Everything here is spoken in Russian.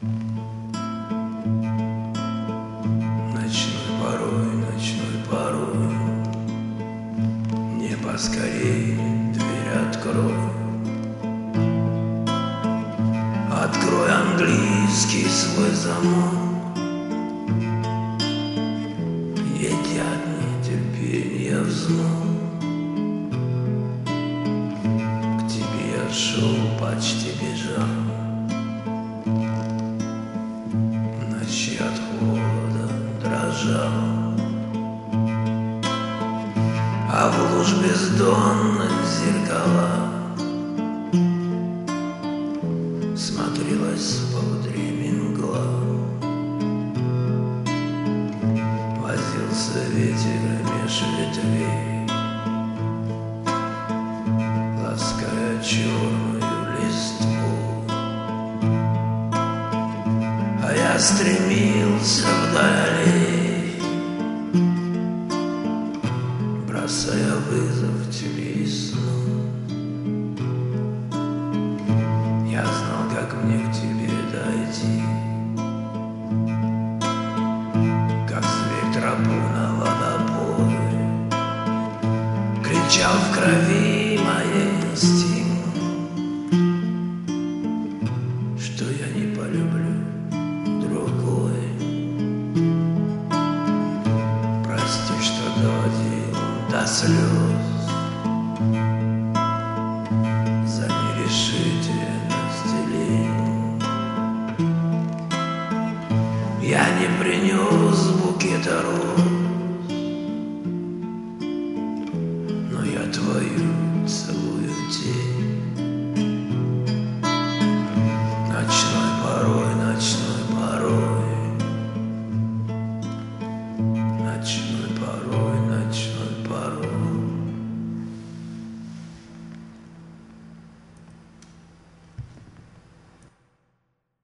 Ночной порой, мне поскорей дверь открой. Открой английский свой замок, едят нетерпенье взнос. К тебе я шел, почти бежал, в ночи от холода дрожал. А в луж бездонных зеркала смотрелась полутремя мгла. Возился ветер меж ветвей, лаская черную листву. А я стремился вдали, бросая вызов тебе и сну. Я знал, как мне к тебе дойти, как зверь тропу на водопое, кричал в крови моей инстинкт, что я не полюблю другой. Прости, что доводил до слез за нерешительность лень. Я не принес букета роз,